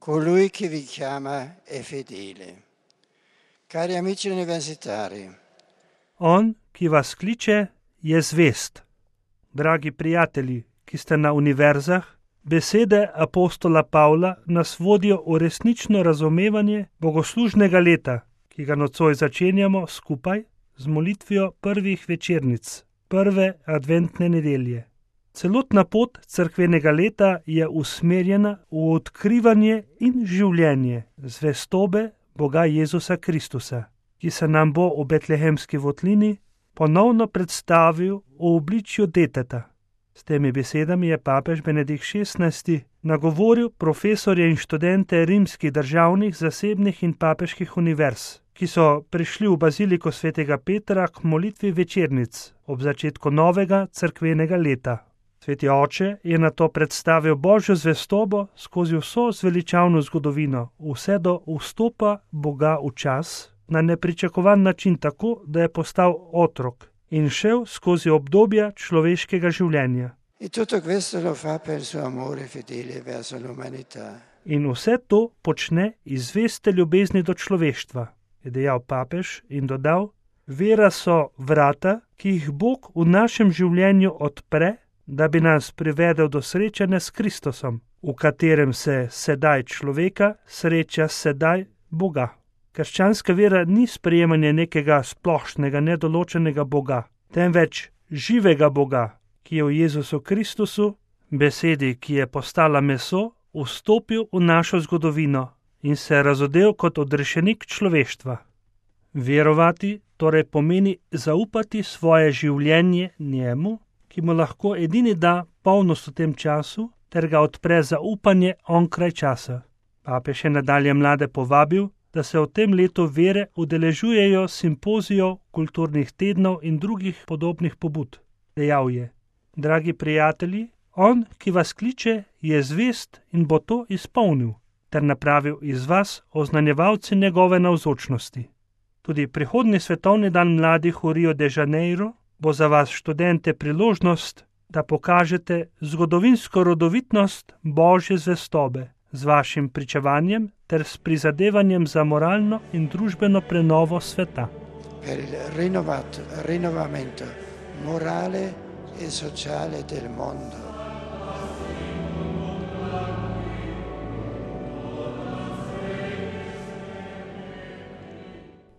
Colui che vi chiama è fedele. Cari amici universitari, On, ki vas kliče, je zvest. Dragi prijatelji, ki ste na univerzah, besede apostola Pavla nas vodijo v resnično razumevanje bogoslužnega leta, ki ga nocoj začenjamo skupaj z molitvijo prvih večernic, prve adventne nedelje. Celotna pot cerkvenega leta je usmerjena v odkrivanje in življenje zvestobe Boga Jezusa Kristusa, ki se nam bo v betlehemski votlini ponovno predstavil v obličju deteta. S temi besedami je papež Benedikt XVI nagovoril profesorje in študente rimskih državnih, zasebnih in papeških univerz, ki so prišli v baziliko svetega Petra k molitvi večernic ob začetku novega cerkvenega leta. Sveti oče je nato predstavil Božjo zvestobo skozi vso zveličavno zgodovino, vse do vstopa Boga v čas, na nepričakovan način tako, da je postal otrok in šel skozi obdobja človeškega življenja. In vse to počne iz zveste ljubezni do človeštva, je dejal papež in dodal: vera so vrata, ki jih Bog v našem življenju odpre, da bi nas privedel do srečanja s Kristusom, v katerem se sedaj človeka sreča sedaj Boga. Krščanska vera ni sprejemanje nekega splošnega, nedoločenega Boga, temveč živega Boga, ki je v Jezusu Kristusu, besedi, ki je postala meso, vstopil v našo zgodovino in se razodel kot odrešenik človeštva. Verovati torej pomeni zaupati svoje življenje njemu, ki mu lahko edini da polnost v tem času, ter ga odpre za upanje onkraj časa. Papež je nadalje mlade povabil, da se v tem letu vere udeležujejo simpozijev, kulturnih tednov in drugih podobnih pobud. Dejal je: dragi prijatelji, on, ki vas kliče, je zvest in bo to izpolnil, ter napravil iz vas oznanjevalci njegove navzočnosti. Tudi prihodnji svetovni dan mladih v Rio de Janeiro bo za vas, študente, priložnost, da pokažete zgodovinsko rodovitnost Božje zvestobe z vašim pričevanjem ter s prizadevanjem za moralno in družbeno prenovo sveta. Per il rinnovamento morale e sociale del mondo.